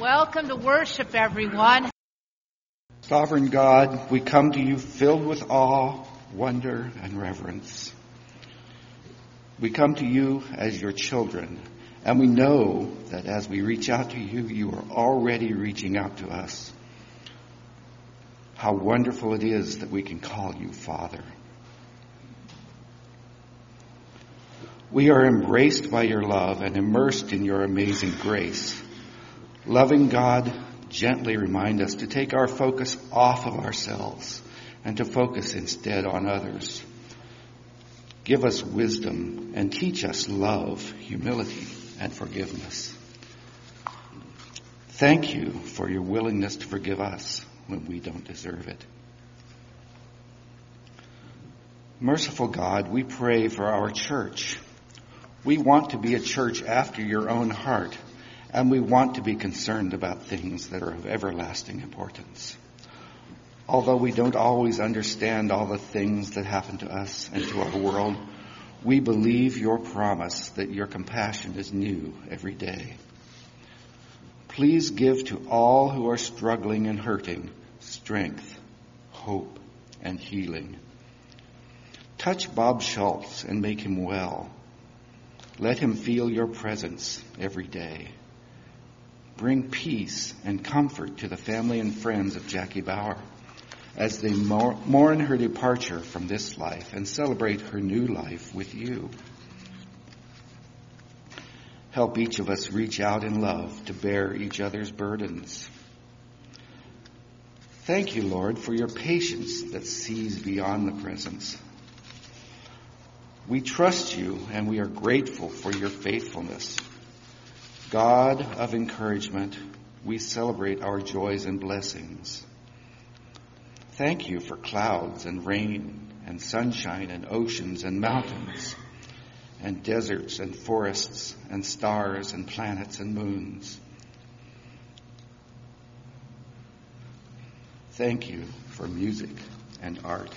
Welcome to worship, everyone. Sovereign God, we come to you filled with awe, wonder, and reverence. We come to you as your children, and we know that as we reach out to you, you are already reaching out to us. How wonderful it is that we can call you Father. We are embraced by your love and immersed in your amazing grace. Loving God, gently remind us to take our focus off of ourselves and to focus instead on others. Give us wisdom and teach us love, humility, and forgiveness. Thank you for your willingness to forgive us when we don't deserve it. Merciful God, we pray for our church. We want to be a church after your own heart, and we want to be concerned about things that are of everlasting importance. Although we don't always understand all the things that happen to us and to our world, we believe your promise that your compassion is new every day. Please give to all who are struggling and hurting strength, hope, and healing. Touch Bob Schultz and make him well. Let him feel your presence every day. Bring peace and comfort to the family and friends of Jackie Bauer as they mourn her departure from this life and celebrate her new life with you. Help each of us reach out in love to bear each other's burdens. Thank you, Lord, for your patience that sees beyond the presence. We trust you and we are grateful for your faithfulness. God of encouragement, we celebrate our joys and blessings. Thank you for clouds and rain and sunshine and oceans and mountains and deserts and forests and stars and planets and moons. Thank you for music and art.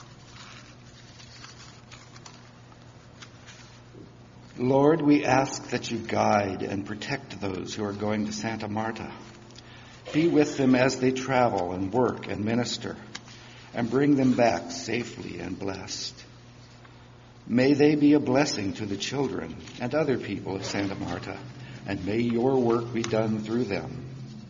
Lord, we ask that you guide and protect those who are going to Santa Marta. Be with them as they travel and work and minister, and bring them back safely and blessed. May they be a blessing to the children and other people of Santa Marta, and may your work be done through them.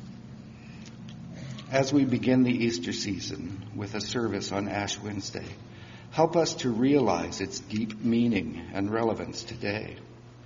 As we begin the Easter season with a service on Ash Wednesday, help us to realize its deep meaning and relevance today.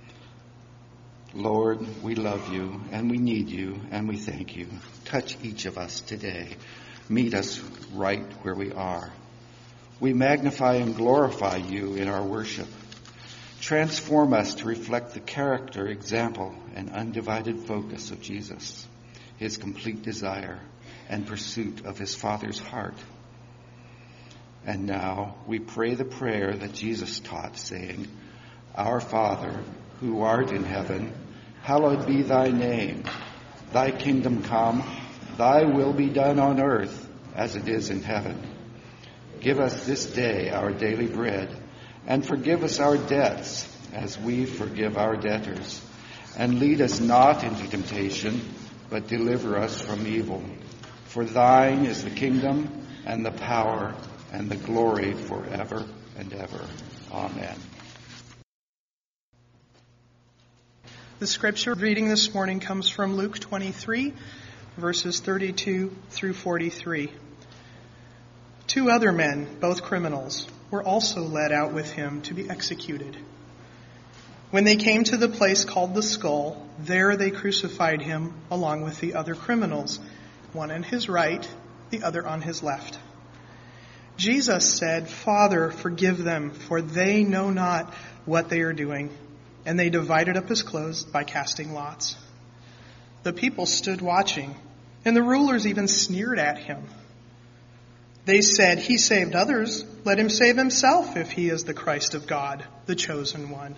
Lord, we love you and we need you and we thank you. Touch each of us today. Meet us right where we are. We magnify and glorify you in our worship. Transform us to reflect the character, example, and undivided focus of Jesus, his complete desire and pursuit of his Father's heart. And now we pray the prayer that Jesus taught, saying, Our Father, who art in heaven, hallowed be thy name. Thy kingdom come, thy will be done on earth as it is in heaven. Give us this day our daily bread, and forgive us our debts as we forgive our debtors. And lead us not into temptation, but deliver us from evil. For thine is the kingdom and the power and the glory forever and ever. Amen. The scripture reading this morning comes from Luke 23, verses 32 through 43. 2 other men, both criminals, were also led out with him to be executed. When they came to the place called the Skull, there they crucified him along with the other criminals, one on his right, the other on his left. Jesus said, Father, forgive them, for they know not what they are doing. And they divided up his clothes by casting lots. The people stood watching, and the rulers even sneered at him. They said, He saved others. Let him save himself if he is the Christ of God, the chosen one.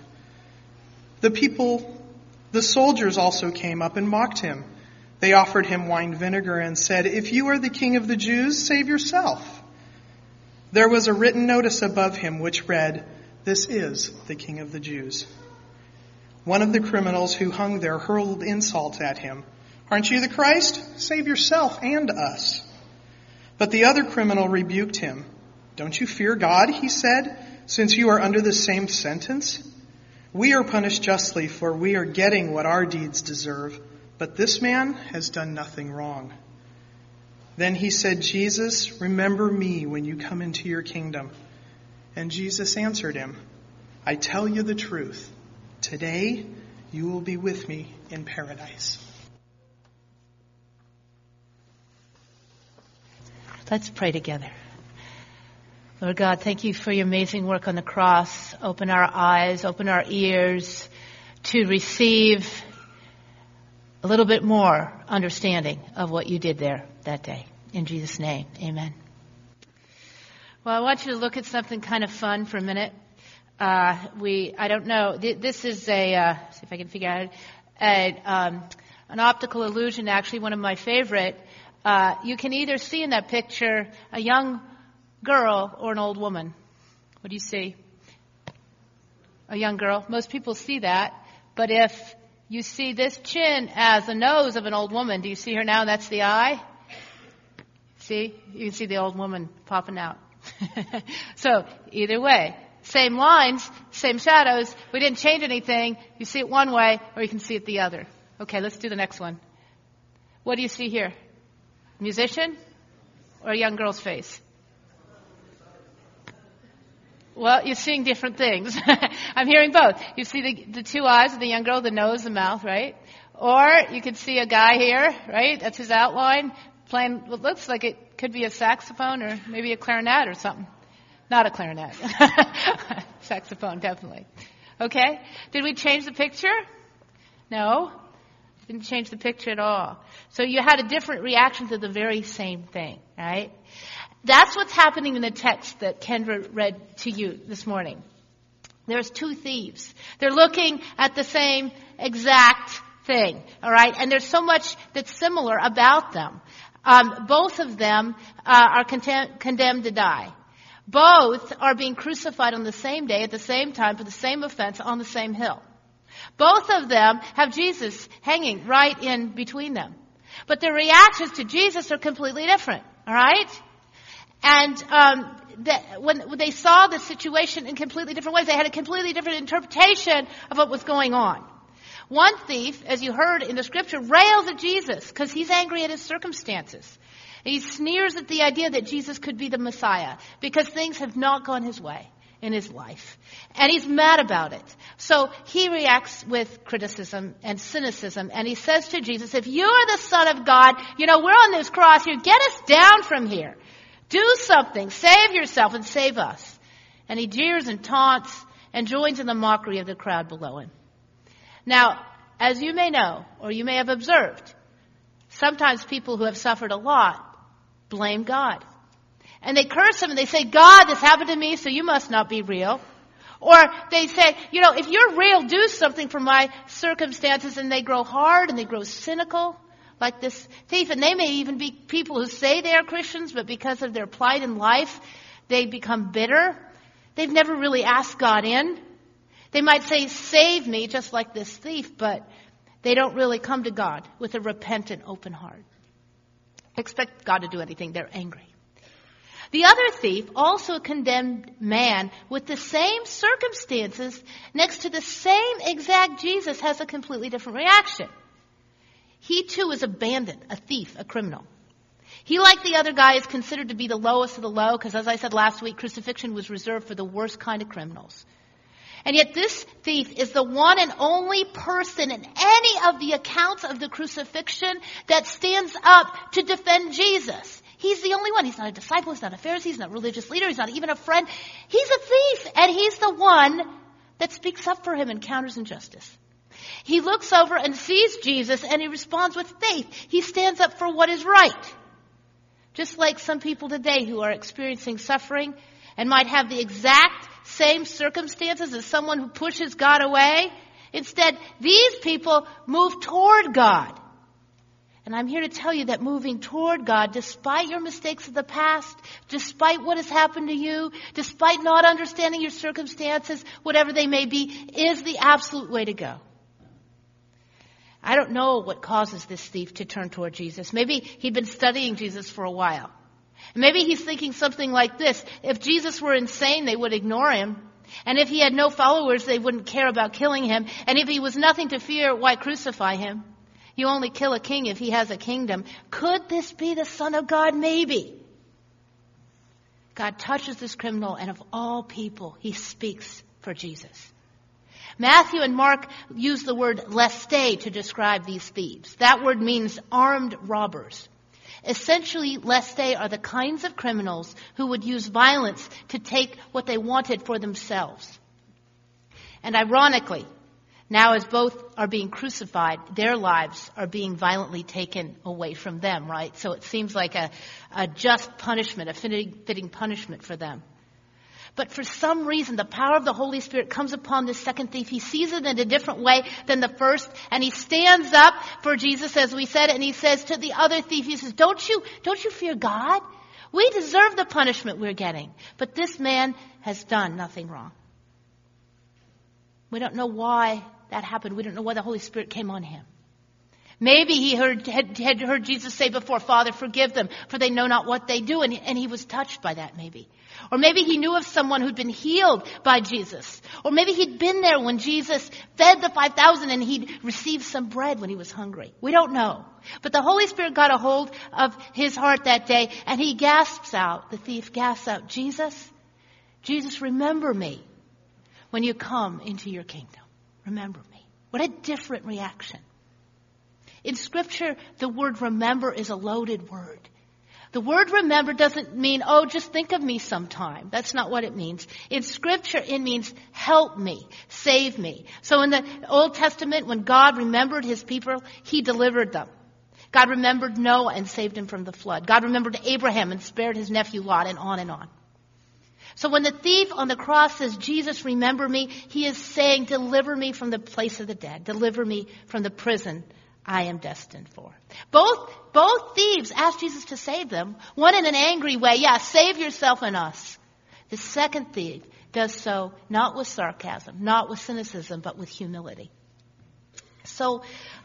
The soldiers also came up and mocked him. They offered him wine vinegar and said, If you are the king of the Jews, save yourself. There was a written notice above him which read, This is the King of the Jews. One of the criminals who hung there hurled insults at him. Aren't you the Christ? Save yourself and us." But the other criminal rebuked him. "Don't you fear God," he said, "since you are under the same sentence? We are punished justly, for we are getting what our deeds deserve, but this man has done nothing wrong." Then he said, "Jesus, remember me when you come into your kingdom." And Jesus answered him, "I tell you the truth. Today you will be with me in paradise." Let's pray together. Lord God, thank you for your amazing work on the cross. Open our eyes, open our ears to receive a little bit more understanding of what you did there that day. In Jesus' name, amen. Well, I want you to look at something kind of fun for a minute. I don't know, this is see if I can figure out, an optical illusion, actually, one of my favorite. You can either see in that picture a young girl or an old woman. What do you see? A young girl. Most people see that. But if you see this chin as the nose of an old woman, do you see her now? That's the eye. See? You can see the old woman popping out. So, either way. Same lines, same shadows. We didn't change anything. You see it one way, or you can see it the other. Okay, let's do the next one. What do you see here? Musician or a young girl's face? Well, you're seeing different things. I'm hearing both. You see the two eyes of the young girl, the nose, the mouth, right? Or you could see a guy here, right? That's his outline, playing what looks like it could be a saxophone or maybe a clarinet or something. Not a clarinet. Saxophone, definitely. Okay? Did we change the picture? No. Didn't change the picture at all. So you had a different reaction to the very same thing, right? That's what's happening in the text that Kendra read to you this morning. There's two thieves. They're looking at the same exact thing, all right? And there's so much that's similar about them. Both of them are condemned to die. Both are being crucified on the same day at the same time for the same offense on the same hill. Both of them have Jesus hanging right in between them. But their reactions to Jesus are completely different, all right? And when they saw the situation in completely different ways, they had a completely different interpretation of what was going on. One thief, as you heard in the scripture, rails at Jesus because he's angry at his circumstances. He sneers at the idea that Jesus could be the Messiah because things have not gone his way in his life. And he's mad about it. So he reacts with criticism and cynicism. And he says to Jesus, if you are the Son of God, we're on this cross here. Get us down from here. Do something. Save yourself and save us. And he jeers and taunts and joins in the mockery of the crowd below him. Now, as you may know, or you may have observed, sometimes people who have suffered a lot blame God. And they curse him and they say, God, this happened to me, so you must not be real. Or they say, if you're real, do something for my circumstances. And they grow hard and they grow cynical, like this thief. And they may even be people who say they are Christians, but because of their plight in life, they become bitter. They've never really asked God in. They might say, save me, just like this thief, but they don't really come to God with a repentant, open heart. Expect God to do anything. They're angry. The other thief, also a condemned man with the same circumstances next to the same exact Jesus, has a completely different reaction. He too is abandoned, a thief, a criminal. He, like the other guy, is considered to be the lowest of the low because, as I said last week, crucifixion was reserved for the worst kind of criminals. And yet this thief is the one and only person in any of the accounts of the crucifixion that stands up to defend Jesus. He's the only one. He's not a disciple. He's not a Pharisee. He's not a religious leader. He's not even a friend. He's a thief. And he's the one that speaks up for him and counters injustice. He looks over and sees Jesus and he responds with faith. He stands up for what is right. Just like some people today who are experiencing suffering and might have the exact same circumstances as someone who pushes God away. Instead, these people move toward God. And I'm here to tell you that moving toward God, despite your mistakes of the past, despite what has happened to you, despite not understanding your circumstances, whatever they may be, is the absolute way to go. I don't know what causes this thief to turn toward Jesus. Maybe he'd been studying Jesus for a while. Maybe he's thinking something like this. If Jesus were insane, they would ignore him. And if he had no followers, they wouldn't care about killing him. And if he was nothing to fear, why crucify him? You only kill a king if he has a kingdom. Could this be the Son of God? Maybe. God touches this criminal, and of all people, he speaks for Jesus. Matthew and Mark use the word leste to describe these thieves. That word means armed robbers. Essentially, leste are the kinds of criminals who would use violence to take what they wanted for themselves. And ironically, now as both are being crucified, their lives are being violently taken away from them, right? So it seems like a just punishment, a fitting punishment for them. But for some reason, the power of the Holy Spirit comes upon this second thief. He sees it in a different way than the first, and he stands up for Jesus, as we said, and he says to the other thief, he says, don't you fear God? We deserve the punishment we're getting. But this man has done nothing wrong. We don't know why that happened. We don't know why the Holy Spirit came on him. Maybe he had heard Jesus say before, Father, forgive them, for they know not what they do. And he was touched by that, maybe. Or maybe he knew of someone who'd been healed by Jesus. Or maybe he'd been there when Jesus fed the 5,000 and he'd received some bread when he was hungry. We don't know. But the Holy Spirit got a hold of his heart that day, and he gasps out, the thief gasps out, Jesus, remember me when you come into your kingdom. Remember me. What a different reaction. In Scripture, the word remember is a loaded word. The word remember doesn't mean, oh, just think of me sometime. That's not what it means. In Scripture, it means help me, save me. So in the Old Testament, when God remembered his people, he delivered them. God remembered Noah and saved him from the flood. God remembered Abraham and spared his nephew Lot, and on and on. So when the thief on the cross says, Jesus, remember me, he is saying, deliver me from the place of the dead. Deliver me from the prison I am destined for. Both thieves asked Jesus to save them. One in an angry way, save yourself and us. The second thief does so not with sarcasm, not with cynicism, but with humility. So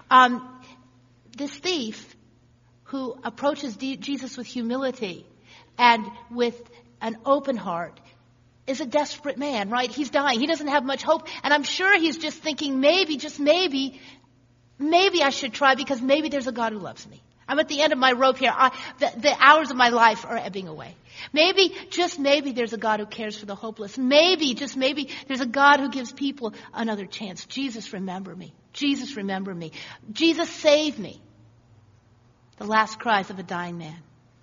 this thief who approaches Jesus with humility and with an open heart is a desperate man, right? He's dying. He doesn't have much hope. And I'm sure he's just thinking, maybe, just maybe I should try, because maybe there's a God who loves me. I'm at the end of my rope here. The hours of my life are ebbing away. Maybe, just maybe, there's a God who cares for the hopeless. Maybe, just maybe, there's a God who gives people another chance. Jesus, remember me. Jesus, remember me. Jesus, save me. The last cries of a dying man.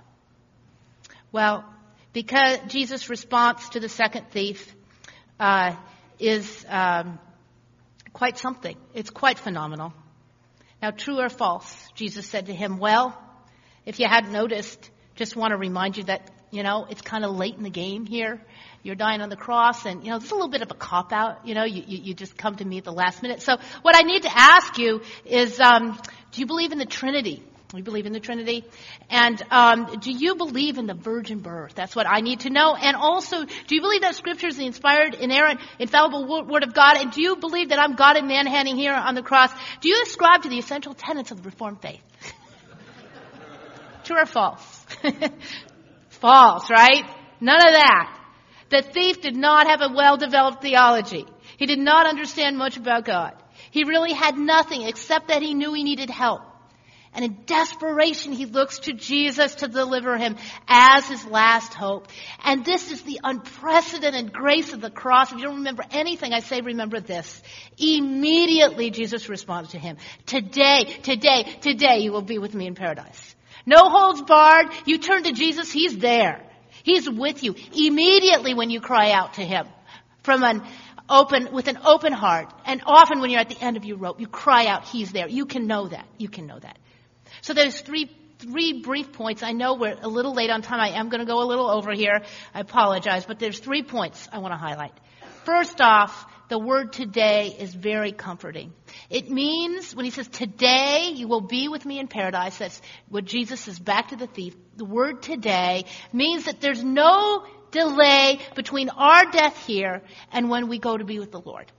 Well, because Jesus' response to the second thief is quite something. It's quite phenomenal. Now, true or false, Jesus said to him, well, if you hadn't noticed, just want to remind you that, it's kind of late in the game here. You're dying on the cross, and, it's a little bit of a cop-out. You just come to me at the last minute. So what I need to ask you is, do you believe in the Trinity? We believe in the Trinity. And do you believe in the virgin birth? That's what I need to know. And also, do you believe that Scripture is the inspired, inerrant, infallible Word of God? And do you believe that I'm God and man hanging here on the cross? Do you ascribe to the essential tenets of the Reformed faith? True or false? False, right? None of that. The thief did not have a well-developed theology. He did not understand much about God. He really had nothing except that he knew he needed help. And in desperation, he looks to Jesus to deliver him as his last hope. And this is the unprecedented grace of the cross. If you don't remember anything I say, remember this. Immediately, Jesus responds to him. Today, you will be with me in paradise. No holds barred. You turn to Jesus, he's there. He's with you. Immediately when you cry out to him with an open heart. And often when you're at the end of your rope, you cry out, he's there. You can know that. You can know that. So there's three brief points. I know we're a little late on time. I am going to go a little over here. I apologize. But there's 3 points I want to highlight. First off, the word today is very comforting. It means, when he says, today you will be with me in paradise, that's what Jesus says back to the thief. The word today means that there's no delay between our death here and when we go to be with the Lord.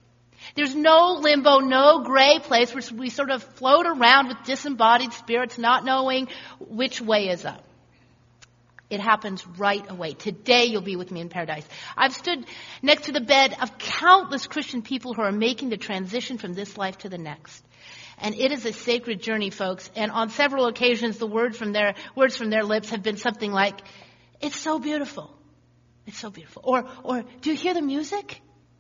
There's no limbo, no gray place where we sort of float around with disembodied spirits not knowing which way is up. It happens right away. Today you'll be with me in paradise. I've stood next to the bed of countless Christian people who are making the transition from this life to the next. And it is a sacred journey, folks. And on several occasions, the words from their lips have been something like, "It's so beautiful. It's so beautiful." Or "Do you hear the music?"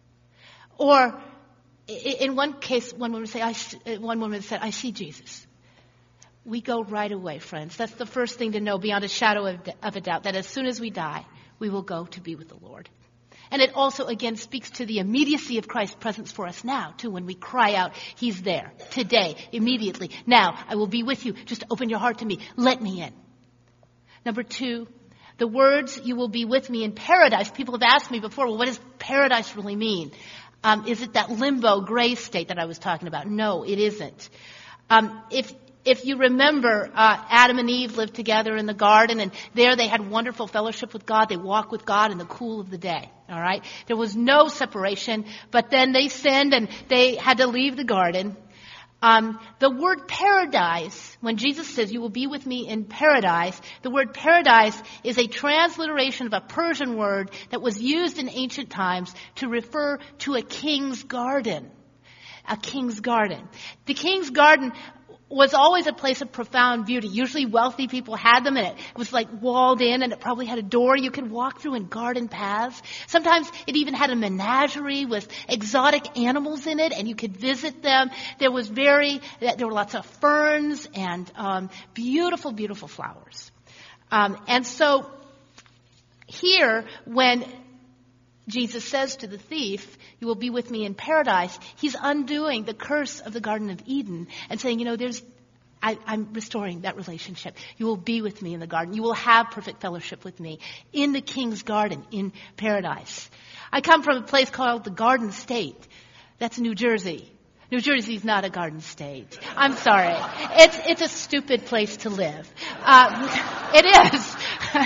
Or in one case, one woman said, "I see Jesus." We go right away, friends. That's the first thing to know beyond a shadow of a doubt, that as soon as we die, we will go to be with the Lord. And it also, again, speaks to the immediacy of Christ's presence for us now, too, when we cry out, He's there, today, immediately. Now, I will be with you. Just open your heart to me. Let me in. Number 2, the words, "you will be with me in paradise." People have asked me before, well, what does paradise really mean? Is it that limbo, gray state that I was talking about? No, it isn't. If you remember, Adam and Eve lived together in the garden, and there they had wonderful fellowship with God. They walked with God in the cool of the day. All right? There was no separation, but then they sinned and they had to leave the garden. The word paradise, when Jesus says, "You will be with me in paradise," the word paradise is a transliteration of a Persian word that was used in ancient times to refer to a king's garden. A king's garden. The king's garden was always a place of profound beauty. Usually wealthy people had them, and it was like walled in, and it probably had a door you could walk through and garden paths. Sometimes it even had a menagerie with exotic animals in it, and you could visit them. There were lots of ferns and beautiful, beautiful flowers. And so here, when Jesus says to the thief, "You will be with me in paradise," He's undoing the curse of the Garden of Eden and saying, I'm restoring that relationship. You will be with me in the garden. You will have perfect fellowship with me in the King's garden, in paradise. I come from a place called the Garden State. That's New Jersey. New Jersey's not a garden state. I'm sorry. It's a stupid place to live. It is.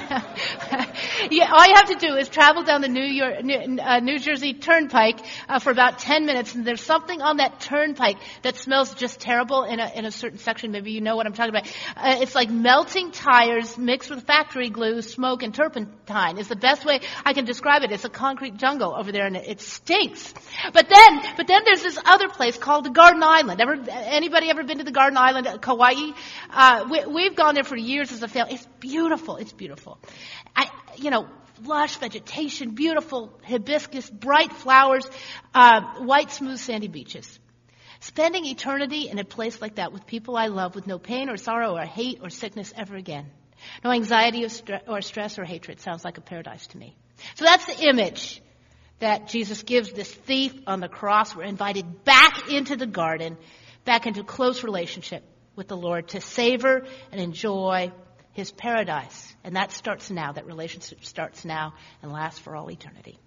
All you have to do is travel down the New Jersey Turnpike for about 10 minutes, and there's something on that turnpike that smells just terrible in a certain section. Maybe you know what I'm talking about. It's like melting tires mixed with factory glue, smoke, and turpentine. Is the best way I can describe it. It's a concrete jungle over there, and it stinks. But then there's this other place called the Garden Island. Anybody ever been to the Garden Island, Kauai? We've gone there for years as a family. It's beautiful. It's beautiful. Lush vegetation, beautiful hibiscus, bright flowers, white, smooth, sandy beaches. Spending eternity in a place like that with people I love, with no pain or sorrow or hate or sickness ever again. No anxiety or stress or hatred. Sounds like a paradise to me. So that's the image that Jesus gives this thief on the cross. We're invited back into the garden, back into close relationship with the Lord to savor and enjoy His paradise. And that starts now. That relationship starts now and lasts for all eternity.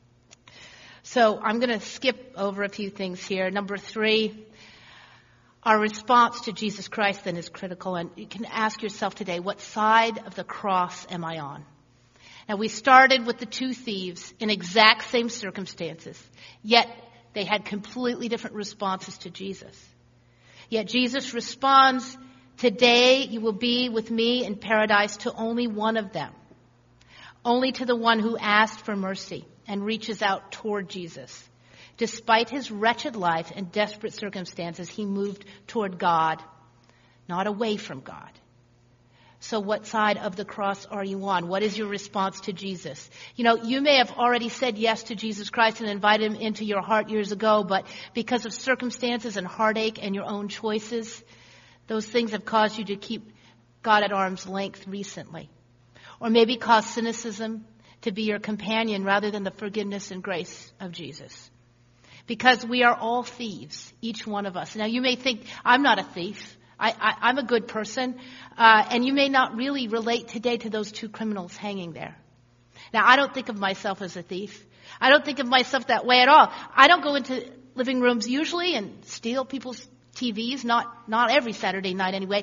So I'm going to skip over a few things here. Number 3, our response to Jesus Christ then is critical. And you can ask yourself today, what side of the cross am I on? Now, we started with the 2 thieves in exact same circumstances, yet they had completely different responses to Jesus. Yet Jesus responds, "Today you will be with me in paradise," to only one of them, only to the one who asked for mercy and reaches out toward Jesus. Despite his wretched life and desperate circumstances, he moved toward God, not away from God. So what side of the cross are you on? What is your response to Jesus? You may have already said yes to Jesus Christ and invited Him into your heart years ago, but because of circumstances and heartache and your own choices, those things have caused you to keep God at arm's length recently. Or maybe caused cynicism to be your companion rather than the forgiveness and grace of Jesus. Because we are all thieves, each one of us. Now you may think, I'm not a thief. I'm a good person, and you may not really relate today to those 2 criminals hanging there. Now, I don't think of myself as a thief. I don't think of myself that way at all. I don't go into living rooms usually and steal people's TVs, not every Saturday night anyway.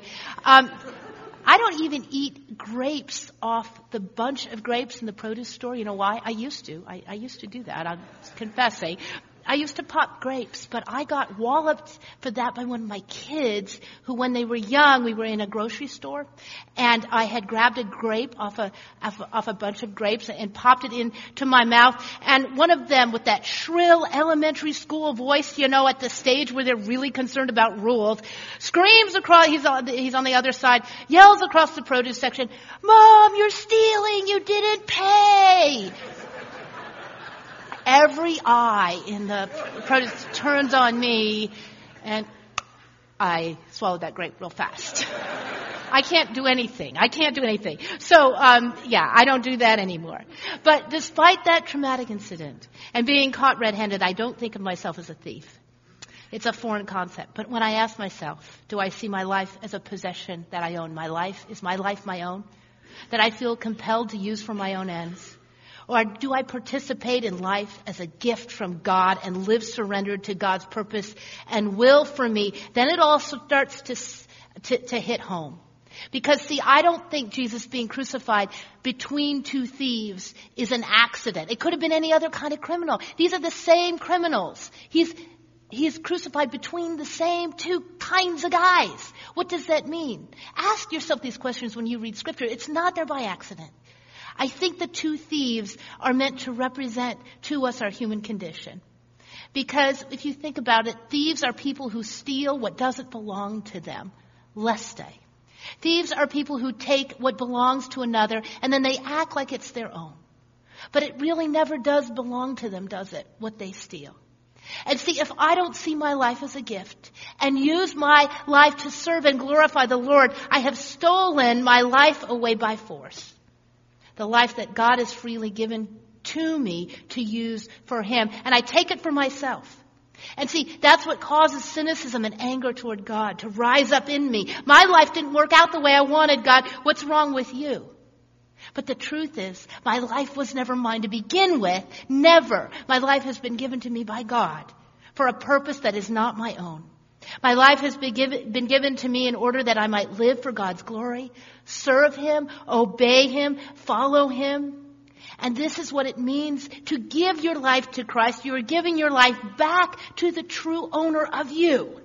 I don't even eat grapes off the bunch of grapes in the produce store. You know why? I used to. I used to do that. I'm confessing. used to pop grapes, but I got walloped for that by one of my kids who, when they were young, we were in a grocery store, and I had grabbed a grape off a bunch of grapes and popped it into my mouth. And one of them, with that shrill elementary school voice, at the stage where they're really concerned about rules, screams across, he's on the other side, yells across the produce section, "Mom, you're stealing, you didn't pay." Every eye in the produce turns on me, and I swallowed that grape real fast. I can't do anything. So, I don't do that anymore. But despite that traumatic incident and being caught red-handed, I don't think of myself as a thief. It's a foreign concept. But when I ask myself, do I see my life as a possession that I own? Is my life my own? That I feel compelled to use for my own ends? Or do I participate in life as a gift from God and live surrendered to God's purpose and will for me? Then it also starts to hit home. Because, see, I don't think Jesus being crucified between two thieves is an accident. It could have been any other kind of criminal. These are the same criminals. He's crucified between the same two kinds of guys. What does that mean? Ask yourself these questions when you read Scripture. It's not there by accident. I think the two thieves are meant to represent to us our human condition. Because if you think about it, thieves are people who steal what doesn't belong to them, lest they. Thieves are people who take what belongs to another and then they act like it's their own. But it really never does belong to them, does it, what they steal? And see, if I don't see my life as a gift and use my life to serve and glorify the Lord, I have stolen my life away by force. The life that God has freely given to me to use for Him. And I take it for myself. And see, that's what causes cynicism and anger toward God to rise up in me. My life didn't work out the way I wanted, God. What's wrong with you? But the truth is, my life was never mine to begin with. Never. My life has been given to me by God for a purpose that is not my own. My life has been given to me in order that I might live for God's glory, serve Him, obey Him, follow Him. And this is what it means to give your life to Christ. You are giving your life back to the true owner of you.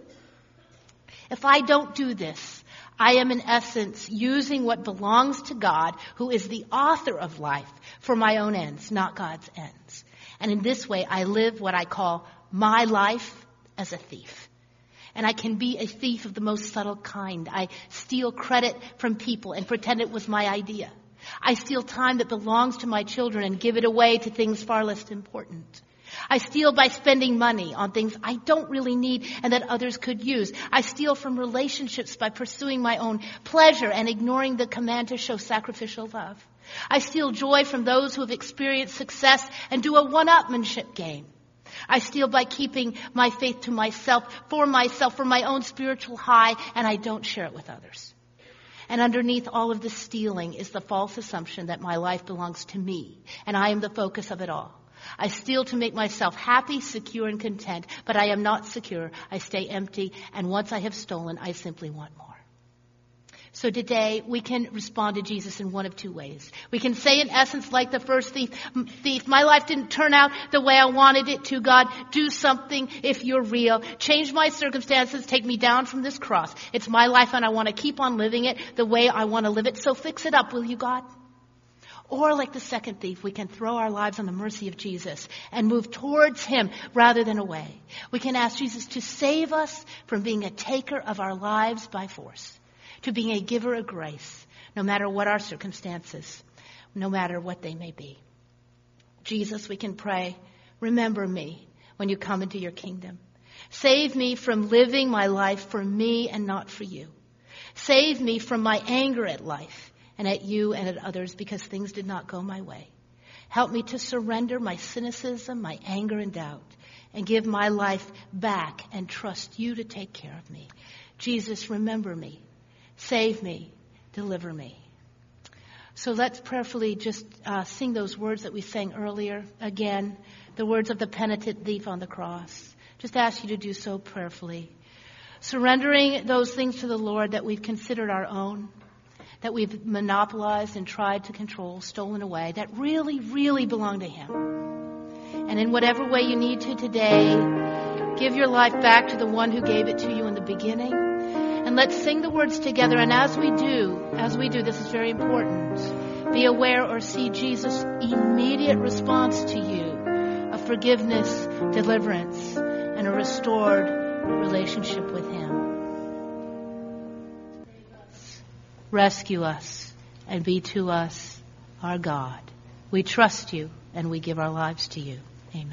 If I don't do this, I am in essence using what belongs to God, who is the author of life, for my own ends, not God's ends. And in this way, I live what I call my life as a thief. And I can be a thief of the most subtle kind. I steal credit from people and pretend it was my idea. I steal time that belongs to my children and give it away to things far less important. I steal by spending money on things I don't really need and that others could use. I steal from relationships by pursuing my own pleasure and ignoring the command to show sacrificial love. I steal joy from those who have experienced success and do a one-upmanship game. I steal by keeping my faith to myself, for my own spiritual high, and I don't share it with others. And underneath all of this stealing is the false assumption that my life belongs to me, and I am the focus of it all. I steal to make myself happy, secure, and content, but I am not secure. I stay empty, and once I have stolen, I simply want more. So today, we can respond to Jesus in one of two ways. We can say, in essence, like the first thief, my life didn't turn out the way I wanted it to. God, do something if you're real. Change my circumstances. Take me down from this cross. It's my life, and I want to keep on living it the way I want to live it. So fix it up, will you, God? Or like the second thief, we can throw our lives on the mercy of Jesus and move towards Him rather than away. We can ask Jesus to save us from being a taker of our lives by force, to being a giver of grace, no matter what our circumstances, no matter what they may be. Jesus, we can pray, remember me when you come into your kingdom. Save me from living my life for me and not for you. Save me from my anger at life and at you and at others because things did not go my way. Help me to surrender my cynicism, my anger and doubt, and give my life back and trust you to take care of me. Jesus, remember me. Save me, deliver me. So let's prayerfully just sing those words that we sang earlier. Again, the words of the penitent thief on the cross. Just ask you to do so prayerfully. Surrendering those things to the Lord that we've considered our own, that we've monopolized and tried to control, stolen away, that really, really belong to Him. And in whatever way you need to today, give your life back to the one who gave it to you in the beginning. And let's sing the words together. And as we do, this is very important. Be aware or see Jesus' immediate response to you of forgiveness, deliverance, and a restored relationship with Him. Rescue us and be to us our God. We trust you and we give our lives to you. Amen.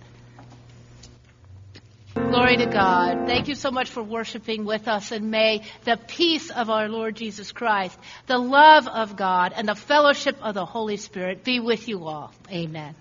Glory to God. Thank you so much for worshiping with us, and may the peace of our Lord Jesus Christ, the love of God, and the fellowship of the Holy Spirit be with you all. Amen.